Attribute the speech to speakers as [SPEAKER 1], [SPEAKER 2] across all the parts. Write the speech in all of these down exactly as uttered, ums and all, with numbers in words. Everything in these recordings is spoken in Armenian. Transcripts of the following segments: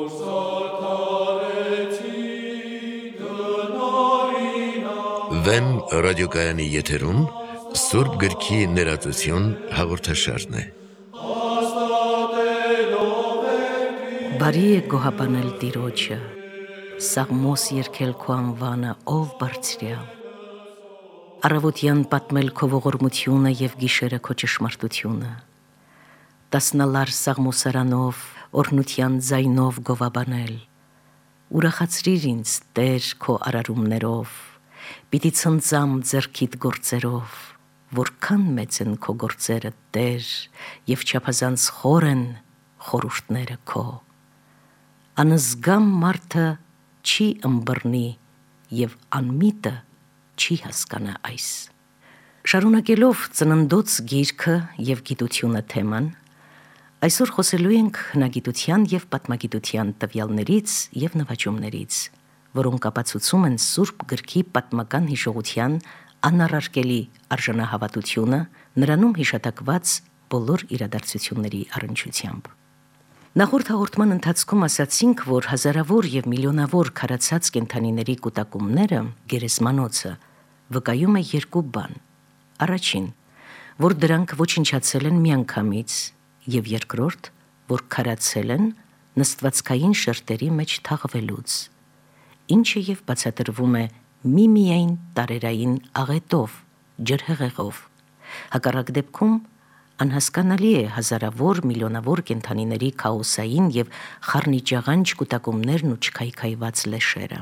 [SPEAKER 1] Վեն ռադիոկայանի եթերում Սուրբ գրքի ներածություն հաղորդաշարն է։
[SPEAKER 2] Բարի է գոհաբանել Տիրոջը, Սաղմոս երգել քո անվանը, ով բարձրյալ, առավոտյան պատմել քո ողորմությունը և գիշերը քո ճշմարտությունը, տասնալար սաղմոսարանով, օրհնության ձայնով գովաբանել, ուրախացրիր ինձ, Տեր, քո արարումներով, պիտի ցնծամ ձեռքիդ գործերով, որքան մեծ են քո գործերը, Տեր, և չափազանց խոր են խորհուրդները քո։ Անզգամ մարդը չի ըմբռնի և անմիտը չի հասկանա այս։ Շարունակելով ծննդոց գիրքը և գիտությունը թեման, այսօր խոսելու ենք հնագիտության և պատմագիտության տվյալներից և նվաճումներից, որոնք ապացուցում են Սուրբ գրքի պատմական հիշողության անառարկելի արժանահավատությունը, նրանում հիշատակված բոլոր իրադարձությունների առնչությամբ։ Նախորդ հաղորդման ընթացքում ասացինք, որ հազարավոր և միլիոնավոր քարացած կենդանիների կուտակումները, գերեզմանոցը, վկայում է երկու բան. առաջին, որ դրանք ոչնչացել են միանգամից, և երկրորդ, որ քարացել են նստվածքային շերտերի մեջ թաղվելուց, ինչը և բացատրվում է միմիայն տարերային աղետով, ջրհեղեղով։ Հակառակ դեպքում անհասկանալի է հազարավոր միլիոնավոր կենդանիների քաոսային և խառնիճաղանճ կուտակումներն ու չքայքայված լեշերը։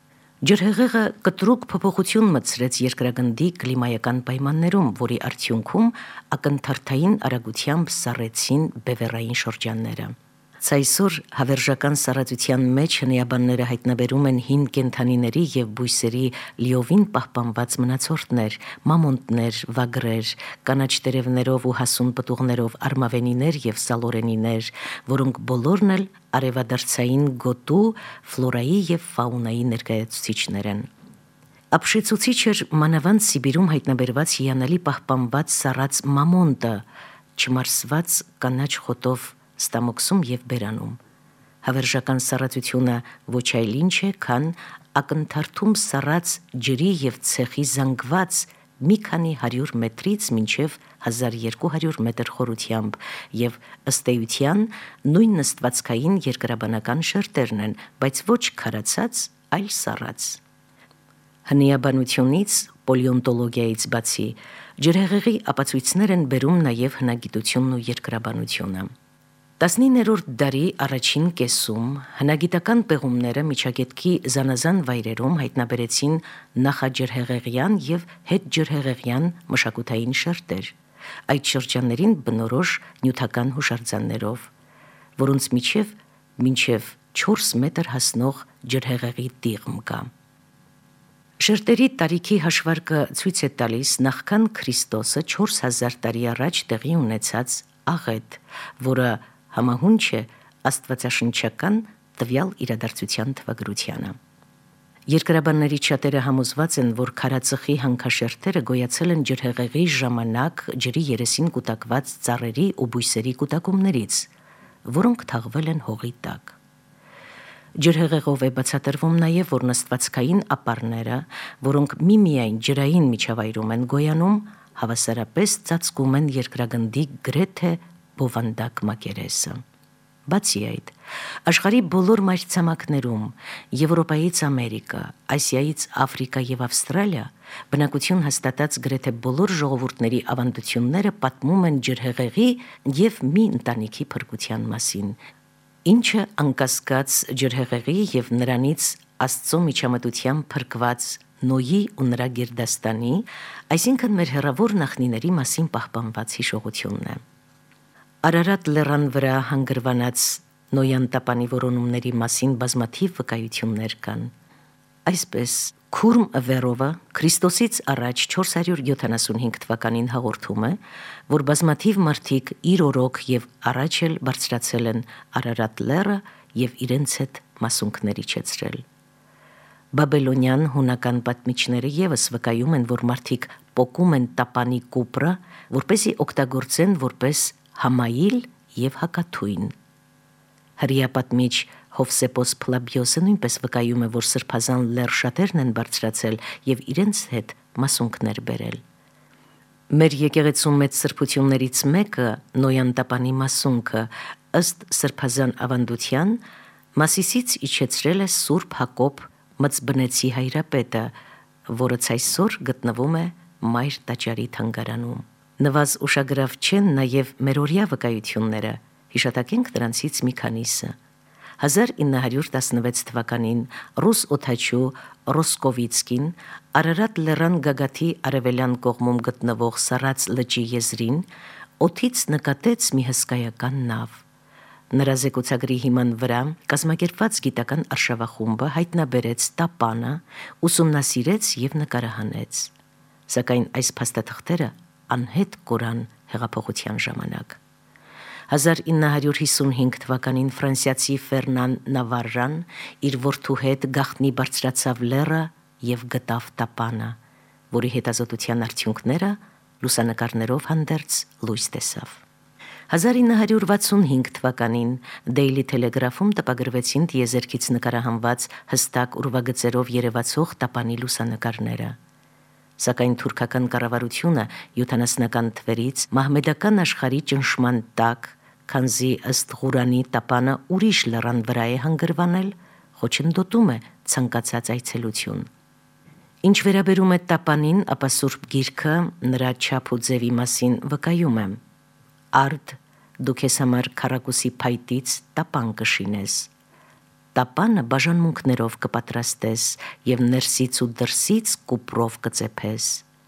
[SPEAKER 2] Ջրհեղեղը կտրուկ փոփոխություն մտցրեց երկրագնդի կլիմայական պայմաններում, որի արդյունքում ակնթարթային արագությամբ սառեցին բևեռային շրջանները։ Ցայսօր հավերժական սառածության մեջ հնեաբանները հայտնաբերում են հին կենդանիների և բույսերի լիովին պահպանված մնացորդներ, մամոնտներ, վագրեր, կանաչ տերևներով ու հասուն պտուղներով արմավենիներ և սալորենիներ, որոնք բոլորն էլ արևադարձային գոտու, ֆլորայի և ֆաունայի ներկայացուցիչներ են։ Ապշեցուցիչ էր մանավանդ Սիբիրում հայտնաբերված հիանալի պահպանված սառած մամոնտը, չմարսված կանաչ խոտով ստամոքսում և բերանում։ Հավերժական սառածությունը ոչ այլ ինչ է, քան ակնթարթում սառած ջրի և ցեխի զանգված մի քանի հարյուր մետրից մինչև հազար երկու հարյուր մետր խորությամբ և ըստ էության նույն նստվածքային երկրաբանական շերտերն են, բայց ոչ քարացած, այլ սառած։ Հնեաբանությունից, պոլեոնտոլոգիայից բացի, ջրհեղեղի ապացույցներ են բերում նաև հնագիտությունն ու երկրաբանությունը։ տասնիններորդ դարի առաջին կեսում հնագիտական պեղումները Միջագետքի զանազան վայրերում հայտնաբերեցին նախաջրհեղեղյան և հետջրհեղեղյան մշակութային շերտեր, այդ շրջաններին բնորոշ նյութական հուշարձաններով, որոնց միջև մինչև չորս մետր հասնող ջրհեղեղի տիղմ կա։ Շերտերի տարիքի հաշվարկը ցույց է տալիս նախքան Քրիստոսը չորս հազար տարի առաջ տեղի ունեցած աղետ, որը համահունչ է աստվածաշնչական տվյալ իրադարձության թվագրությանը։ Երկրաբանների շատերը համոզված են, որ քարածխի հանքաշերտերը գոյացել են ջրհեղեղի ժամանակ ջրի երեսին կուտակված ծառերի ու բույսերի կուտակումներից, որոնք թաղվել են հողի տակ։ Ջրհեղեղով է բացատրվում նաև, որ նստվածքային ապարները, որոնք միմիայն ջրային միջավայրում են գոյանում, հավասարապես ծածկում են երկրագնդի գրեթե բովանդակ մակերեսը։ Բացի այդ, աշխարհի բոլոր մայրցամաքներում, Եվրոպայից Ամերիկա, Ասիայից Աֆրիկա և Ավստրալիա, բնակություն հաստատած գրեթե բոլոր ժողովուրդների ավանդությունները պատմում են ջրհեղեղի և մի ընտանիքի փրկության մասին, ինչը անկասկած ջրհեղեղի և նրանից Աստծո միջամտությամբ փրկված Նոյի ու նրա գերդաստանի, այսինքն մեր հեռավոր նախնիների մասին պահպանված հիշողությունն է։ Արարատ լեռան վրա հանգրվանած Նոյան տապանի որոնումների մասին բազմաթիվ վկայություններ կան։ Այսպես, Քուրմ Վերովը Քրիստոսից առաջ չորս հարյուր յոթանասունհինգ թվականին հաղորդում է, որ բազմաթիվ մարդիկ իր օրոք և առաջ էլ բարձրացել են Արարատ լեռը և իրենց հետ մասունքներ իջեցրել։ Բաբելոնյան հունական պատմիչները ևս վկայում են, որ մարդիկ պոկում են տապանի կուպրը, որպեսզի օգտագործեն որպես համայիլ և հակաթույն։ Հրեա պատմիչ Հովսեփոս Փլաբիոսը նույնպես վկայում է, որ սրբազան լեռ շատերն են բարձրացել եւ իրենց հետ մասունքներ բերել։ Մեր եկեղեցու մեծ սրբություններից մեկը Նոյան տապանի մասունքը ըստ սրբազան ավանդության Մասիսից իջեցրել է Սուրբ Հակոբ Մծբնեցի հայրապետը, որը այսօր գտնվում է Մայր տաճարի թանգարանում։ Նվազ ուշագրավ չեն նաև մերօրյա վկայությունները, հիշատակենք դրանցից մի քանիսը։ հազար ինը հարյուր տասնվեց թվականին ռուս օդաչու Ռոսկովիցկին Արարատ լեռան գագաթի արևելյան կողմում գտնվող Սարած լճի եզրին օդից նկատեց մի հսկայական նավ։ Նրա զեկուցագրի հիման վրա կազմակերպված գիտական արշավախումբը հայտնաբերեց տապանը, ուսումնասիրեց եւ նկարահանեց։ Սակայն այս փաստաթղթերը անհետ կորան հեղափոխության ժամանակ։ հազար ինը հարյուր հիսունհինգ թվականին ֆրանսիացի Ֆերնան Նավարրան իր որդու հետ գաղտնի բարձրացավ լեռը եւ գտավ տապանը, որի հետազոտության արդյունքները լուսանկարներով հանդերձ լույս տեսավ։ հազար ինը հարյուր վաթսունհինգ թվականին Daily Telegraph-ում տպագրվեցին տիեզերքից նկարահանված հստակ ուրվագծերով երևացող տապանի լուսանկարները։ Սակայն թուրքական կառավարությունը յոթանասնական թվերից մահմեդական աշխարհի ճնշման տակ, քանզի ըստ Ղուրանի տապանը ուրիշ լեռան վրա է հանգրվանել, խոչընդոտում է ցանկացած այցելություն։ Ինչ վերաբերում է տապանին, ապա Սուրբ Գիրքը նրա չափ ու ձևի մասին վկայում է. Արդ դու քեզ համար քառակուսի փայտից տապան կշինես։ Տապանը բաժանմունքներով կպատրաստես եւ ներսից ու դրսից կուպրով կծեփես։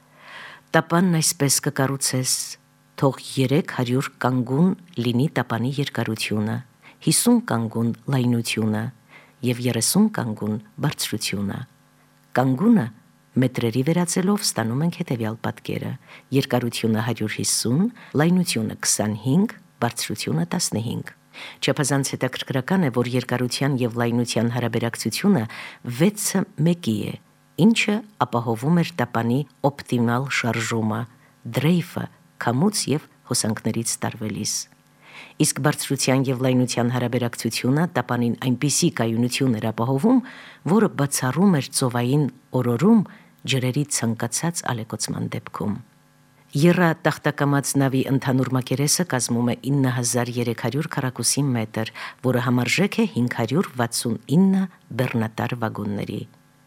[SPEAKER 2] Տապանն այսպես կկառուցես, թող երեք հարյուր կանգուն լինի տապանի երկարությունը, հիսուն կանգուն լայնությունը եւ երեսուն կանգուն բարձրությունը։ Կանգունը մետրերի վերածելով ստանում ենք հետևյալ պատկերը. երկարությունը հարյուր հիսուն, լայնությունը քսանհինգ, բարձրությունը տասնհինգ։ Չափազանց հետաքրքրական է, որ երկարության եւ լայնության հարաբերակցությունը վեցը մեկի է, ինչը ապահովում էր տապանի օպտիմալ շարժումը, դրեյֆը, քամուց եւ հոսանքներից տարվելիս։ Իսկ բարձրության եւ լայնության հարաբերակցությունը տապանին այնպիսի կայունություն էր ապահովում, որը բացառում էր ծովային օրորում ջրերի ցանկացած ալեկոծման դեպքում։ Եռա տախտակամած նավի ընդհանուր մակերեսը կազմում է ինը հազար երեք հարյուր քառակուսի մետր, որը համարժեք է հինգ հարյուր վաթսունինը բեռնատար վագոնների։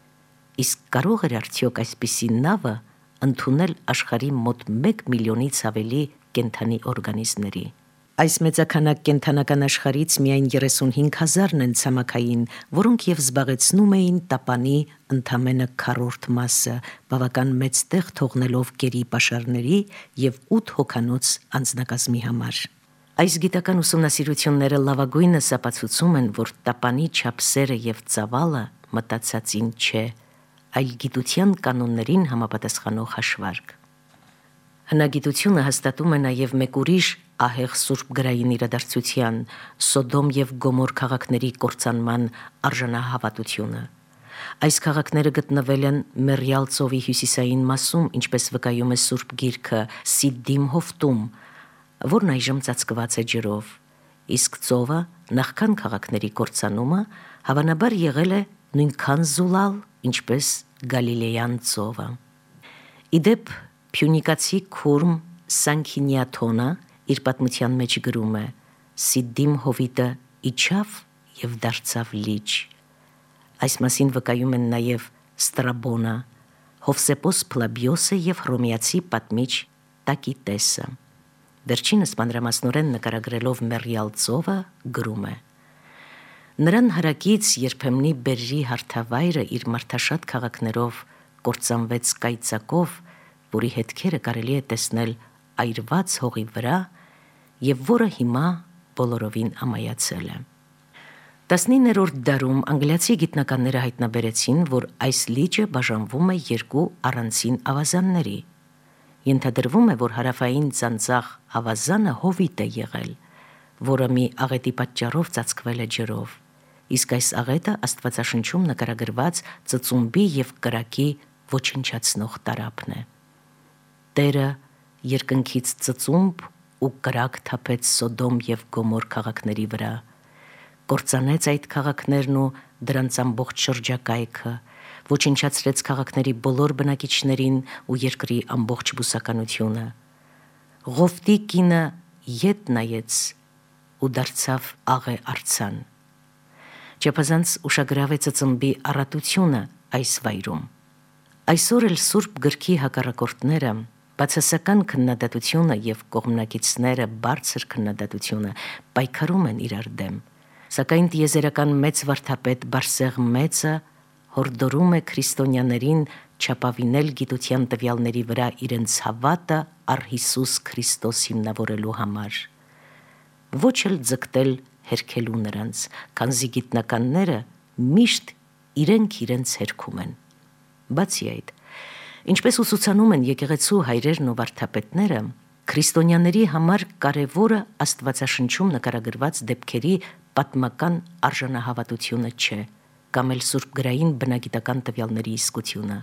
[SPEAKER 2] Իսկ կարող էր արդյոք այսպիսի նավը ընդունել աշխարհի մոտ մեկ միլիոնից ավելի կենդանի օրգանիզմների։ Այս մեծաքանակ կենդանական աշխարհից միայն երեսունհինգ հազարն են ցամաքային, որոնք եւ զբաղեցնում էին տապանի ընդամենը քառորդ մասը, բավական մեծ տեղ թողնելով գերի պաշարների եւ ութ հոգանոց անձնակազմի համար։ Այս գիտական ուսումնասիրությունները լավագույնս ապացուցում են, որ տապանի չափսերը եւ ծավալը մտածածին չէ, այլ գիտության կանոններին համապատասխանող հաշվարկ։ Հնագիտությունը հաստատում է նաև մեկ ուրիշ ահեղ սուրբ գրային իրադարձության՝ Սոդոմ եւ Գոմոր քաղաքների կործանման արժանահավատությունը։ Այս քաղաքները գտնվել են Մերյալ ծովի հյուսիսային մասում, ինչպես վկայում է Սուրբ Գիրքը, Սիդդիմ հովտում, որն այժմ ծածկված է ջրով։ Իսկ ծովը նախքան քաղաքների կործանումը հավանաբար եղել է նույնքան զուլալ, ինչպես Գալիլեյան ծովը։ Իդեպ Փյունիկացի քուրմ Սանքինիաթոնը իր պատմության մեջ գրում է. Սիդդիմ հովիտը իջավ եւ դարձավ լիճ։ Այս մասին վկայում են նաև Ստրաբոնը, Հովսեփոս Փլաբիոսը եւ հռոմեացի պատմիչ Տակիտեսը։ Վերջինս մանրամասնորեն նկարագրելով Մերյալ ծովը գրում է. Նրան հարակից երբեմնի բերրի հարթավայրը իր մարդաշատ քաղաքներով կործանվեց կայծակով, որի հետքերը կարելի է տեսնել այրված հողի վրա եւ որը հիմա բոլորովին ամայացել է։ տասնիններորդ դարում անգլիացի գիտնականները հայտնաբերեցին, որ այս լիճը բաժանվում է երկու առանձին ավազանների։ Ենթադրվում է, որ հարավային ծանծաղ ավազանը հովիտ է եղել, որը մի աղետի պատճառով ծածկվել է ջրով, իսկ այս աղետը Աստվածաշնչում նկարագրված ծծումբի եւ կրակի ոչնչացնող տարափն է։ Տերը երկնքից ծծումբ ու կրակ թափեց Սոդոմ եւ Գոմոր քաղաքների վրա, կործանեց այդ քաղաքներն ու դրանց ամբողջ շրջակայքը, ոչնչացրեց քաղաքների բոլոր բնակիչներին ու երկրի ամբողջ բուսականությունը։ Ղովտի կինը ետ նայեց ու դարձավ աղե արձան։ Չափազանց ուշագրավեց ծնբի առատությունը այս վայրում։ Այսօր էլ Սուրբ գրքի հակառակորդները, բացասական քննադատությունը եւ կողմնակիցները բարձր քննադատությունը պայքարում են իրար դեմ, սակայն տիեզերական մեծ վարդապետ Բարսեղ մեծը հորդորում է քրիստոնյաներին չափավինել գիտության տվյալների վրա իրենց հավատը առ Հիսուս Քրիստոս հիմնավորելու համար, ոչ էլ ձգտել հերքելու նրանց, քանզի գիտնականները միշտ իրենք իրենց հերքում են։ Բացի այդ, ինչպես ուսուցանում են եկեղեցու հայրերն ու վարդապետները, քրիստոնյաների համար կարևորը Աստվածաշնչում նկարագրված դեպքերի պատմական արժանահավատությունը չէ, կամ էլ սուրբգրային բնագիտական տվյալների իսկությունը։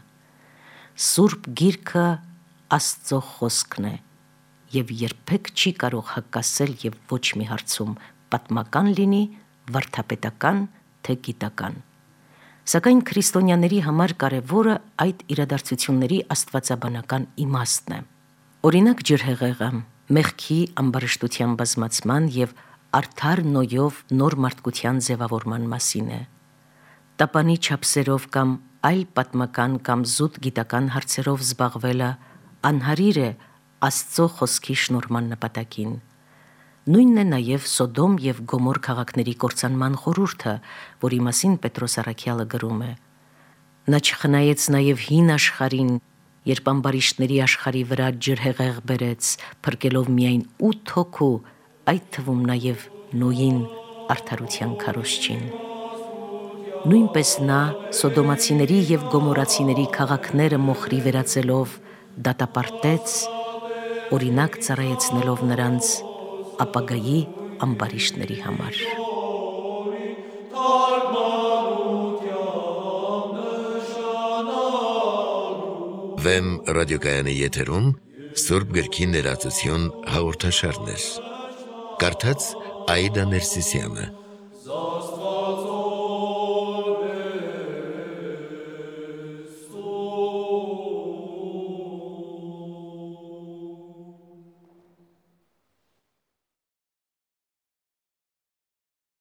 [SPEAKER 2] Սուրբ գիրքը Աստծո խոսքն է եւ երբեք չի կարող հակասել եւ ոչ մի հարցում պատմական լինի, վարդապետական թե գիտական։ Սակայն քրիստոնյաների համար կարևորը այդ իրադարձությունների աստվածաբանական իմաստն է։ Օրինակ ջրհեղեղը մեղքի ամբարշտության բազմացման եւ արդար նոյով նոր մարդկության ձևավորման մասին է։ Տապանի չափսերով կամ այլ պատմական կամ զուտ գիտական հարցերով զբաղվելը անհարիր է Աստծո խոսքի շնորհման նպատակին։ Նույնն է նաև Սոդոմ եւ Գոմոր քաղաքների կործանման խորհուրդը, որի մասին Պետրոս առաքյալը գրում է. Նա չխնայեց նաև հին աշխարհին, երբ ամբարիշտների աշխարհի վրա ջրհեղեղ բերեց, փրկելով միայն ութ հոգու, այդ թվում նաև Նոյին, արդարության քարոզչին։ Նույնպես նա Սոդոմացիների եւ Գոմորացիների քաղաքները մոխրի վերածելով դատապարտեց, օրինակ ծառայեցնելով նրանց ապագայի ամբարիշտների համար։
[SPEAKER 1] Վեմ ռադիոկայանի եթերում Սուրբ գրքի ներածություն հաղորդաշարներ։ Կարդաց Աիդա Ներսիսյանը։